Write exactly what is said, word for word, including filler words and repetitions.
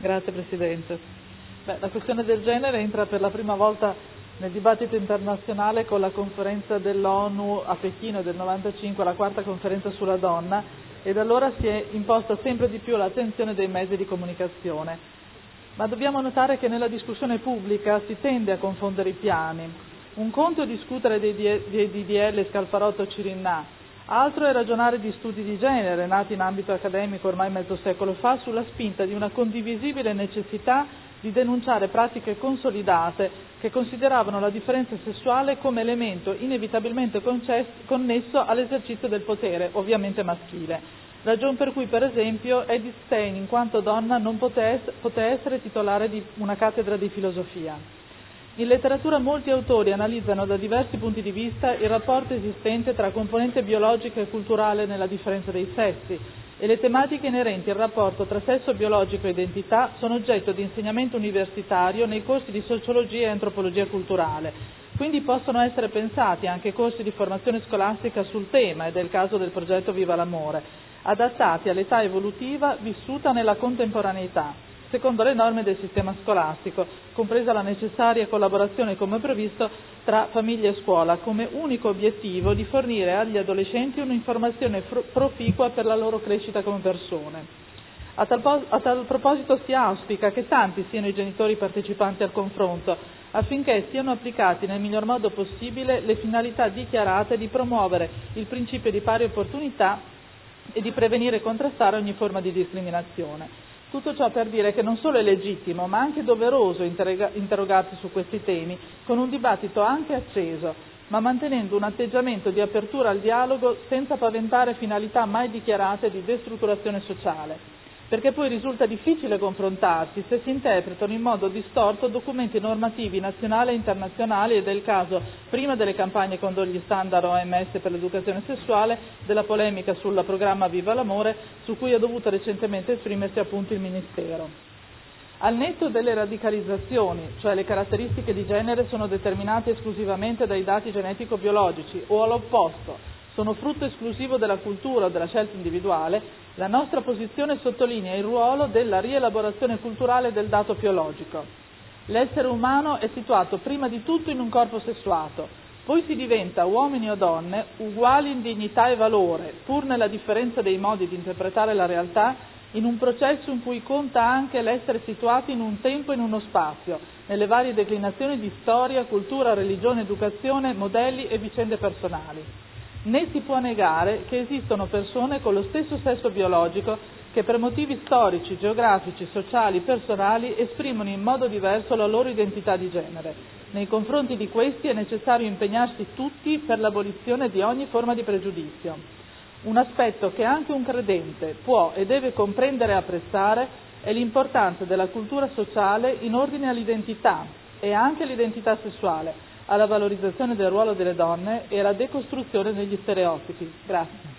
Grazie Presidente. Beh, la questione del genere entra per la prima volta nel dibattito internazionale con la conferenza dell'ONU a Pechino del novantacinque, la quarta conferenza sulla donna, e da allora si è imposta sempre di più l'attenzione dei mezzi di comunicazione. Ma dobbiamo notare che nella discussione pubblica si tende a confondere i piani. Un conto è discutere dei D D L Scalfarotto Cirinnà, altro è ragionare di studi di genere nati in ambito accademico ormai mezzo secolo fa sulla spinta di una condivisibile necessità di denunciare pratiche consolidate che consideravano la differenza sessuale come elemento inevitabilmente connesso all'esercizio del potere, ovviamente maschile. Ragion per cui, per esempio, Edith Stein, in quanto donna, non poté essere titolare di una cattedra di filosofia. In letteratura molti autori analizzano da diversi punti di vista il rapporto esistente tra componente biologica e culturale nella differenza dei sessi, e le tematiche inerenti al rapporto tra sesso biologico e identità sono oggetto di insegnamento universitario nei corsi di sociologia e antropologia culturale. Quindi possono essere pensati anche corsi di formazione scolastica sul tema, ed è il caso del progetto Viva l'Amore, adattati all'età evolutiva vissuta nella contemporaneità, secondo le norme del sistema scolastico, compresa la necessaria collaborazione, come previsto, tra famiglia e scuola, come unico obiettivo di fornire agli adolescenti un'informazione proficua per la loro crescita come persone. A tal, po- a tal proposito si auspica che tanti siano i genitori partecipanti al confronto, affinché siano applicati nel miglior modo possibile le finalità dichiarate di promuovere il principio di pari opportunità e di prevenire e contrastare ogni forma di discriminazione. Tutto ciò per dire che non solo è legittimo, ma anche doveroso interroga- interrogarsi su questi temi, con un dibattito anche acceso, ma mantenendo un atteggiamento di apertura al dialogo senza paventare finalità mai dichiarate di destrutturazione sociale. Perché poi risulta difficile confrontarsi se si interpretano in modo distorto documenti normativi nazionali e internazionali, ed è il caso prima delle campagne contro gli standard O M S per l'educazione sessuale, della polemica sul programma Viva l'Amore, su cui ha dovuto recentemente esprimersi appunto il Ministero. Al netto delle radicalizzazioni, cioè le caratteristiche di genere sono determinate esclusivamente dai dati genetico-biologici, o all'opposto, sono frutto esclusivo della cultura o della scelta individuale, la nostra posizione sottolinea il ruolo della rielaborazione culturale del dato biologico. L'essere umano è situato prima di tutto in un corpo sessuato, poi si diventa uomini o donne uguali in dignità e valore, pur nella differenza dei modi di interpretare la realtà, in un processo in cui conta anche l'essere situati in un tempo e in uno spazio, nelle varie declinazioni di storia, cultura, religione, educazione, modelli e vicende personali. Né si può negare che esistono persone con lo stesso sesso biologico che per motivi storici, geografici, sociali, personali esprimono in modo diverso la loro identità di genere. Nei confronti di questi è necessario impegnarsi tutti per l'abolizione di ogni forma di pregiudizio. Un aspetto che anche un credente può e deve comprendere e apprezzare è l'importanza della cultura sociale in ordine all'identità e anche all'identità sessuale, alla valorizzazione del ruolo delle donne e alla decostruzione degli stereotipi. Grazie.